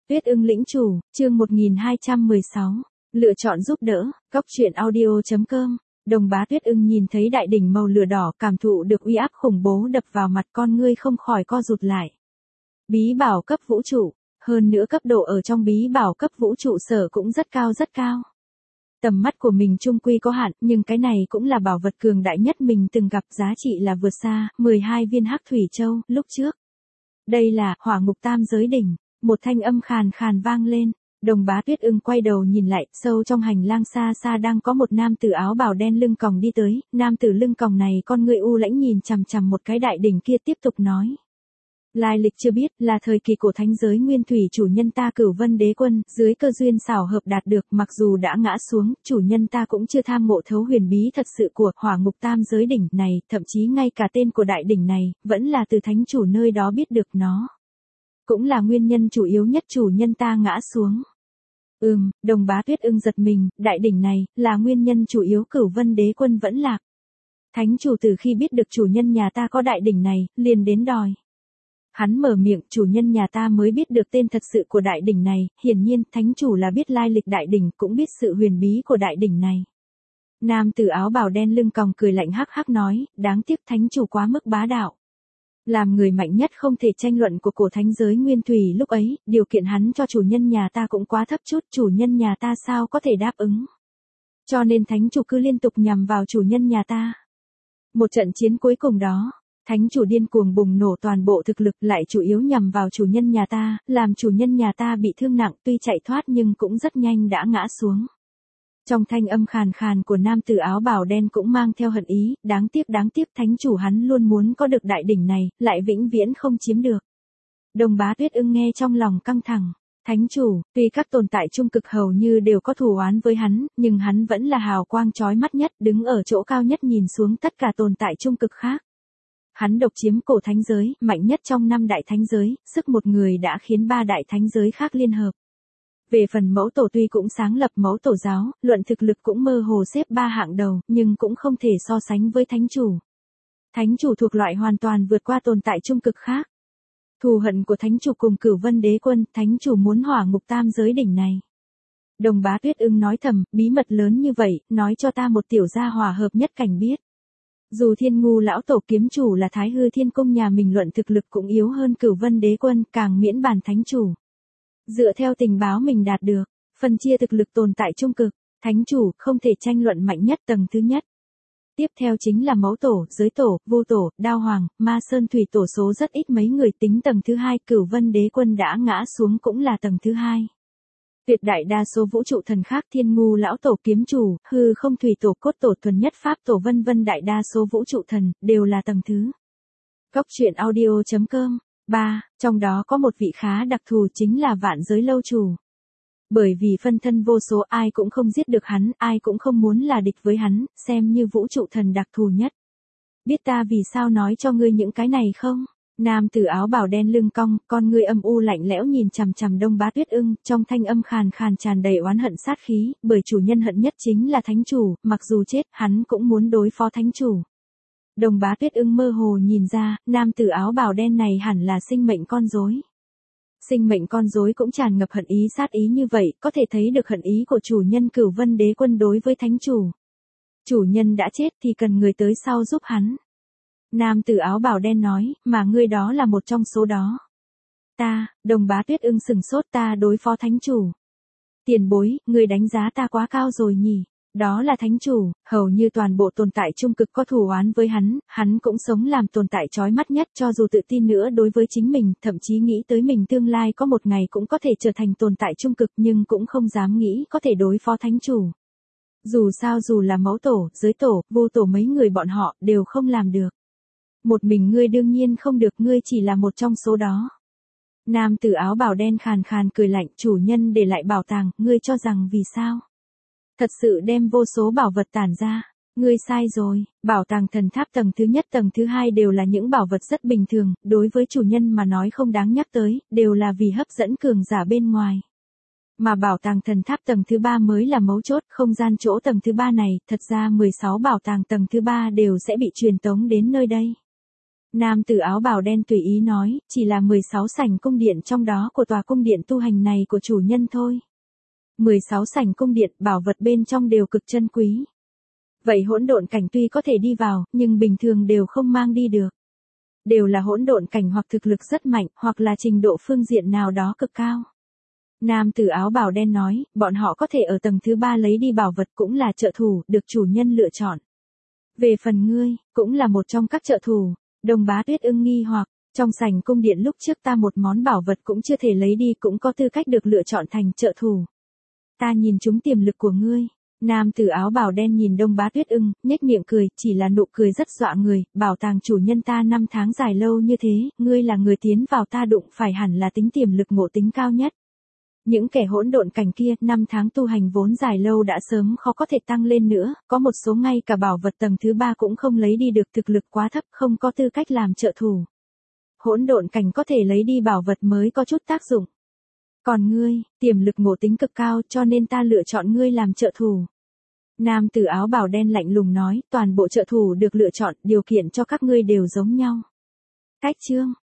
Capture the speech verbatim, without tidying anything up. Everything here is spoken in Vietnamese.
Tuyết ưng lĩnh chủ, chương một nghìn hai trăm mười sáu. Lựa chọn giúp đỡ, góc truyện audio chấm com. Đồng bá Tuyết ưng nhìn thấy đại đỉnh màu lửa đỏ, cảm thụ được uy áp khủng bố đập vào mặt, con ngươi không khỏi co rụt lại. Bí bảo cấp vũ trụ, hơn nữa cấp độ ở trong bí bảo cấp vũ trụ sở cũng rất cao rất cao. Tầm mắt của mình chung quy có hạn, nhưng cái này cũng là bảo vật cường đại nhất mình từng gặp, giá trị là vượt xa mười hai viên hắc thủy châu lúc trước. Đây là Hỏa Ngục Tam Giới Đỉnh. Một thanh âm khàn khàn vang lên, Đồng bá Tuyết ưng quay đầu nhìn lại, sâu trong hành lang xa xa đang có một nam tử áo bào đen lưng còng đi tới, nam tử lưng còng này con người u lãnh nhìn chằm chằm một cái đại đỉnh kia tiếp tục nói. Lai lịch chưa biết, là thời kỳ cổ thánh giới nguyên thủy chủ nhân ta Cửu Vân Đế Quân, dưới cơ duyên xảo hợp đạt được, mặc dù đã ngã xuống, chủ nhân ta cũng chưa tham ngộ thấu huyền bí thật sự của Hỏa Ngục Tam Giới Đỉnh này, thậm chí ngay cả tên của đại đỉnh này, vẫn là từ thánh chủ nơi đó biết được nó. Cũng là nguyên nhân chủ yếu nhất chủ nhân ta ngã xuống. Ừm, Đồng bá Tuyết ưng giật mình, đại đỉnh này, là nguyên nhân chủ yếu Cửu Vân Đế Quân vẫn lạc. Thánh chủ từ khi biết được chủ nhân nhà ta có đại đỉnh này, liền đến đòi. Hắn mở miệng, chủ nhân nhà ta mới biết được tên thật sự của đại đỉnh này, hiển nhiên, thánh chủ là biết lai lịch đại đỉnh, cũng biết sự huyền bí của đại đỉnh này. Nam tử áo bào đen lưng còng cười lạnh hắc hắc nói, đáng tiếc thánh chủ quá mức bá đạo. Làm người mạnh nhất không thể tranh luận của cổ thánh giới nguyên thủy lúc ấy, điều kiện hắn cho chủ nhân nhà ta cũng quá thấp chút, chủ nhân nhà ta sao có thể đáp ứng. Cho nên thánh chủ cứ liên tục nhằm vào chủ nhân nhà ta. Một trận chiến cuối cùng đó, thánh chủ điên cuồng bùng nổ toàn bộ thực lực, lại chủ yếu nhằm vào chủ nhân nhà ta, làm chủ nhân nhà ta bị thương nặng, tuy chạy thoát nhưng cũng rất nhanh đã ngã xuống. Trong thanh âm khàn khàn của nam tử áo bào đen cũng mang theo hận ý, đáng tiếc đáng tiếc thánh chủ hắn luôn muốn có được đại đỉnh này, lại vĩnh viễn không chiếm được. Đồng bá Tuyết ưng nghe trong lòng căng thẳng, thánh chủ, tuy các tồn tại trung cực hầu như đều có thù oán với hắn, nhưng hắn vẫn là hào quang chói mắt nhất, đứng ở chỗ cao nhất nhìn xuống tất cả tồn tại trung cực khác. Hắn độc chiếm cổ thánh giới, mạnh nhất trong năm đại thánh giới, sức một người đã khiến ba đại thánh giới khác liên hợp. Về phần mẫu tổ tuy cũng sáng lập mẫu tổ giáo, luận thực lực cũng mơ hồ xếp ba hạng đầu, nhưng cũng không thể so sánh với thánh chủ. Thánh chủ thuộc loại hoàn toàn vượt qua tồn tại trung cực khác. Thù hận của thánh chủ cùng Cửu Vân Đế Quân, thánh chủ muốn Hỏa Ngục Tam Giới Đỉnh này. Đồng bá Tuyết ưng nói thầm, bí mật lớn như vậy, nói cho ta một tiểu gia hòa hợp nhất cảnh biết. Dù Thiên Ngu lão tổ kiếm chủ là Thái Hư Thiên Cung nhà mình, luận thực lực cũng yếu hơn Cửu Vân Đế Quân, càng miễn bàn thánh chủ. Dựa theo tình báo mình đạt được, phân chia thực lực tồn tại trung cực, thánh chủ không thể tranh luận mạnh nhất tầng thứ nhất. Tiếp theo chính là mẫu tổ, giới tổ, vô tổ, đao hoàng, ma sơn thủy tổ, số rất ít mấy người tính tầng thứ hai, Cửu Vân Đế Quân đã ngã xuống cũng là tầng thứ hai. Tuyệt đại đa số vũ trụ thần khác, Thiên Ngu lão tổ kiếm chủ, hư không thủy tổ, cốt tổ, thuần nhất pháp tổ, vân vân, đại đa số vũ trụ thần đều là tầng thứ. Góc truyện audio chấm com. ba. Trong đó có một vị khá đặc thù, chính là Vạn Giới Lâu Chủ. Bởi vì phân thân vô số, ai cũng không giết được hắn, ai cũng không muốn là địch với hắn, xem như vũ trụ thần đặc thù nhất. Biết ta vì sao nói cho ngươi những cái này không? Nam tử áo bào đen lưng cong, con ngươi âm u lạnh lẽo nhìn chằm chằm Đồng bá Tuyết ưng, trong thanh âm khàn khàn tràn đầy oán hận sát khí, bởi chủ nhân hận nhất chính là thánh chủ, mặc dù chết, hắn cũng muốn đối phó thánh chủ. Đồng bá Tuyết ưng mơ hồ nhìn ra, nam tử áo bào đen này hẳn là sinh mệnh con rối. Sinh mệnh con rối cũng tràn ngập hận ý sát ý như vậy, có thể thấy được hận ý của chủ nhân Cửu Vân Đế Quân đối với thánh chủ. Chủ nhân đã chết thì cần người tới sau giúp hắn. Nam tử áo bào đen nói, mà ngươi đó là một trong số đó. Ta, Đồng bá Tuyết ưng sừng sốt, ta đối phó thánh chủ. Tiền bối, ngươi đánh giá ta quá cao rồi nhỉ? Đó là thánh chủ, hầu như toàn bộ tồn tại trung cực có thù oán với hắn, hắn cũng sống làm tồn tại chói mắt nhất, cho dù tự tin nữa đối với chính mình, thậm chí nghĩ tới mình tương lai có một ngày cũng có thể trở thành tồn tại trung cực, nhưng cũng không dám nghĩ có thể đối phó thánh chủ. Dù sao dù là mẫu tổ, giới tổ, vô tổ, mấy người bọn họ đều không làm được. Một mình ngươi đương nhiên không được, ngươi chỉ là một trong số đó. Nam tử áo bào đen khàn khàn cười lạnh, chủ nhân để lại bảo tàng, ngươi cho rằng vì sao? Thật sự đem vô số bảo vật tản ra. Ngươi sai rồi, bảo tàng thần tháp tầng thứ nhất tầng thứ hai đều là những bảo vật rất bình thường, đối với chủ nhân mà nói không đáng nhắc tới, đều là vì hấp dẫn cường giả bên ngoài. Mà bảo tàng thần tháp tầng thứ ba mới là mấu chốt, không gian chỗ tầng thứ ba này, thật ra mười sáu bảo tàng tầng thứ ba đều sẽ bị truyền tống đến nơi đây. Nam tử áo bào đen tùy ý nói, chỉ là mười sáu sảnh cung điện trong đó của tòa cung điện tu hành này của chủ nhân thôi. mười sáu sảnh cung điện, bảo vật bên trong đều cực chân quý. Vậy hỗn độn cảnh tuy có thể đi vào, nhưng bình thường đều không mang đi được. Đều là hỗn độn cảnh hoặc thực lực rất mạnh, hoặc là trình độ phương diện nào đó cực cao. Nam tử áo bào đen nói, bọn họ có thể ở tầng thứ ba lấy đi bảo vật cũng là trợ thủ, được chủ nhân lựa chọn. Về phần ngươi, cũng là một trong các trợ thủ. Đồng Bá Tuyết ưng nghi hoặc, trong sảnh cung điện lúc trước ta một món bảo vật cũng chưa thể lấy đi cũng có tư cách được lựa chọn thành trợ thủ. Ta nhìn trúng tiềm lực của ngươi. Nam tử áo bào đen nhìn Đông Bá Tuyết ưng, nhếch miệng cười, chỉ là nụ cười rất dọa người, bảo tàng chủ nhân ta năm tháng dài lâu như thế, ngươi là người tiến vào ta đụng phải hẳn là tính tiềm lực ngộ tính cao nhất. Những kẻ hỗn độn cảnh kia, năm tháng tu hành vốn dài lâu đã sớm khó có thể tăng lên nữa, có một số ngay cả bảo vật tầng thứ ba cũng không lấy đi được, thực lực quá thấp, không có tư cách làm trợ thủ. Hỗn độn cảnh có thể lấy đi bảo vật mới có chút tác dụng. Còn ngươi, tiềm lực ngộ tính cực cao cho nên ta lựa chọn ngươi làm trợ thủ. Nam tử áo bào đen lạnh lùng nói, toàn bộ trợ thủ được lựa chọn, điều kiện cho các ngươi đều giống nhau. Cách chương